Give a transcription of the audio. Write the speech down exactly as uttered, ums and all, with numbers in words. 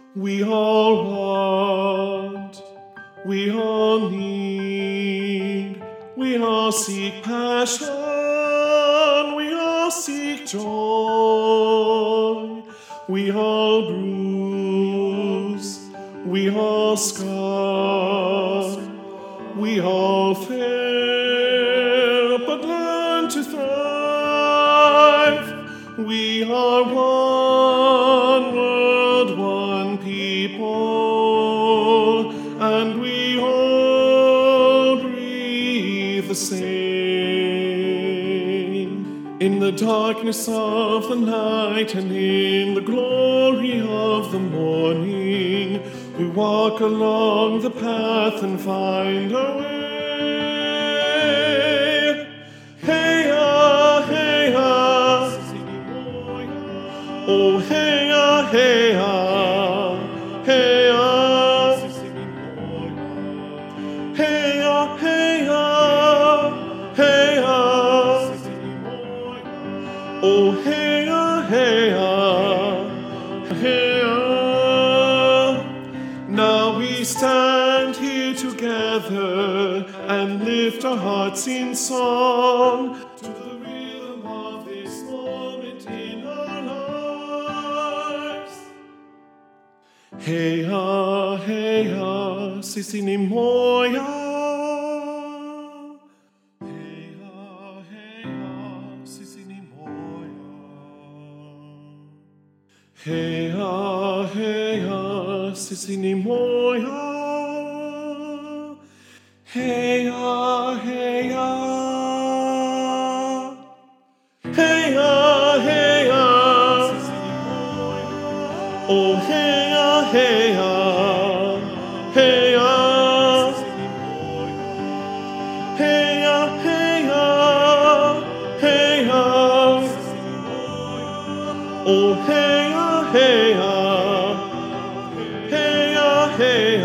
We all want, we all need, we all seek passion, we all seek joy, we all bruise, we all scar, we all fail, but learn to thrive. We are one world, one people, and we all breathe the same. In the darkness of the night and in the glory of the morning, we walk along the path and find our way. Hey ah, hey ah, oh hey ah, hey ah, hey ah, hey ah, hey ah, hey ah, oh hey ah, hey ah, hey ah. Now we stand here together and lift our hearts in song to the rhythm of this moment in our lives. Hey ah, hey ah, sisini moya. Hey ah, hey ah, sisini moya. Hey ah, hey ah, sisini moya. Hey ah, hey ah. Hey ah, hey ah. Oh hey ah, hey ah. Hey ah. Hey ah, hey ah. Hey ah. Oh hey ah, hey ah. Hey ah, hey